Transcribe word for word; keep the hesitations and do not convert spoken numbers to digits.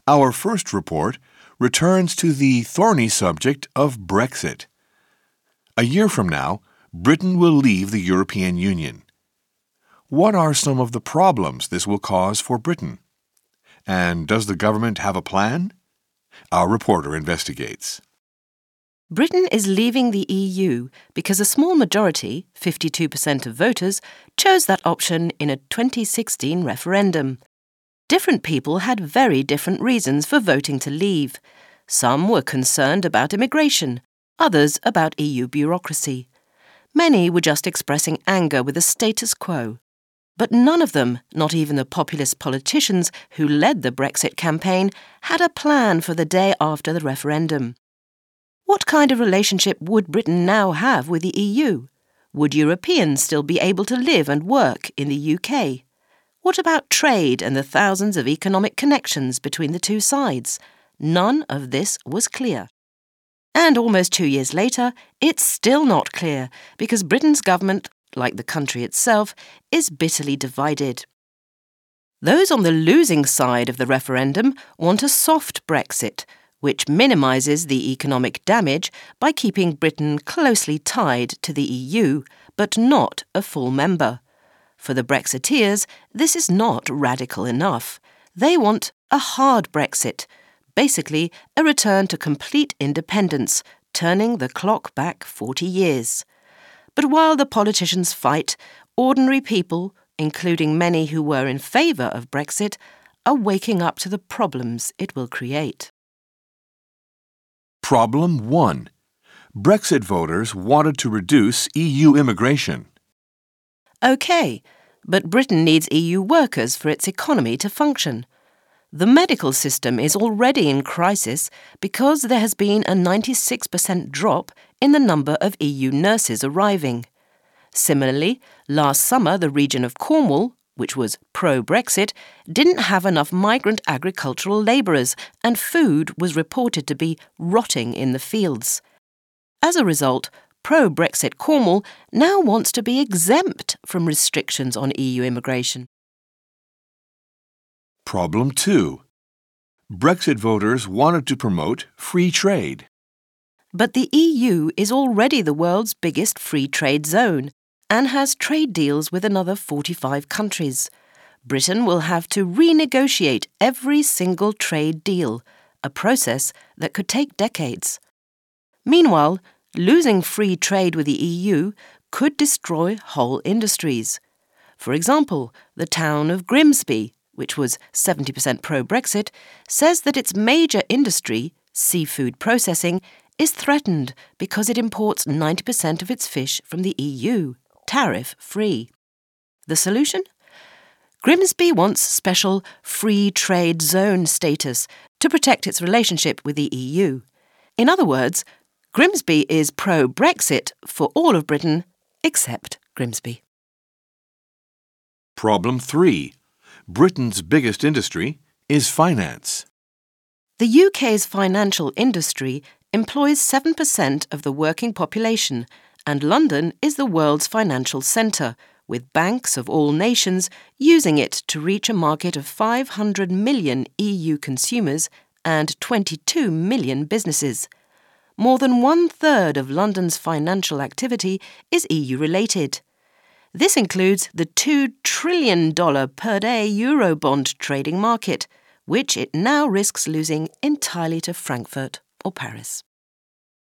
Our first report returns to the thorny subject of Brexit. A year from now, Britain will leave the European Union. What are some of the problems this will cause for Britain? And does the government have a plan? Our reporter investigates. Britain is leaving the E U because a small majority, fifty-two percent of voters, chose that option in a twenty sixteen referendum. Different people had very different reasons for voting to leave. Some were concerned about immigration, others about E U bureaucracy. Many were just expressing anger with the status quo. But none of them, not even the populist politicians who led the Brexit campaign, had a plan for the day after the referendum. What kind of relationship would Britain now have with the E U? Would Europeans still be able to live and work in the U K? What about trade and the thousands of economic connections between the two sides? None of this was clear. And almost two years later, it's still not clear because Britain's government, like the country itself, is bitterly divided. Those on the losing side of the referendum want a soft Brexit, which minimises the economic damage by keeping Britain closely tied to the E U, but not a full member. For the Brexiteers, this is not radical enough. They want a hard Brexit, basically a return to complete independence, turning the clock back forty years. But while the politicians fight, ordinary people, including many who were in favour of Brexit, are waking up to the problems it will create. Problem one. Brexit voters wanted to reduce E U immigration. OK, but Britain needs E U workers for its economy to function. The medical system is already in crisis because there has been a ninety-six percent drop in the number of E U nurses arriving. Similarly, last summer the region of Cornwall, which was pro-Brexit, didn't have enough migrant agricultural labourers and food was reported to be rotting in the fields. As a result, pro-Brexit Cornwall now wants to be exempt from restrictions on E U immigration. Problem two. Brexit voters wanted to promote free trade. But the E U is already the world's biggest free trade zone and has trade deals with another forty-five countries. Britain will have to renegotiate every single trade deal, a process that could take decades. Meanwhile, losing free trade with the E U could destroy whole industries. For example, the town of Grimsby, which was seventy percent pro-Brexit, says that its major industry, seafood processing, is threatened because it imports ninety percent of its fish from the E U, tariff-free. The solution? Grimsby wants special free trade zone status to protect its relationship with the E U. In other words, Grimsby is pro-Brexit for all of Britain except Grimsby. Problem three. Britain's biggest industry is finance. The U K's financial industry employs seven percent of the working population, and London is the world's financial centre, with banks of all nations using it to reach a market of five hundred million E U consumers and twenty-two million businesses. More than one-third of London's financial activity is E U-related. This includes the two trillion dollars per day Eurobond trading market, which it now risks losing entirely to Frankfurt or Paris.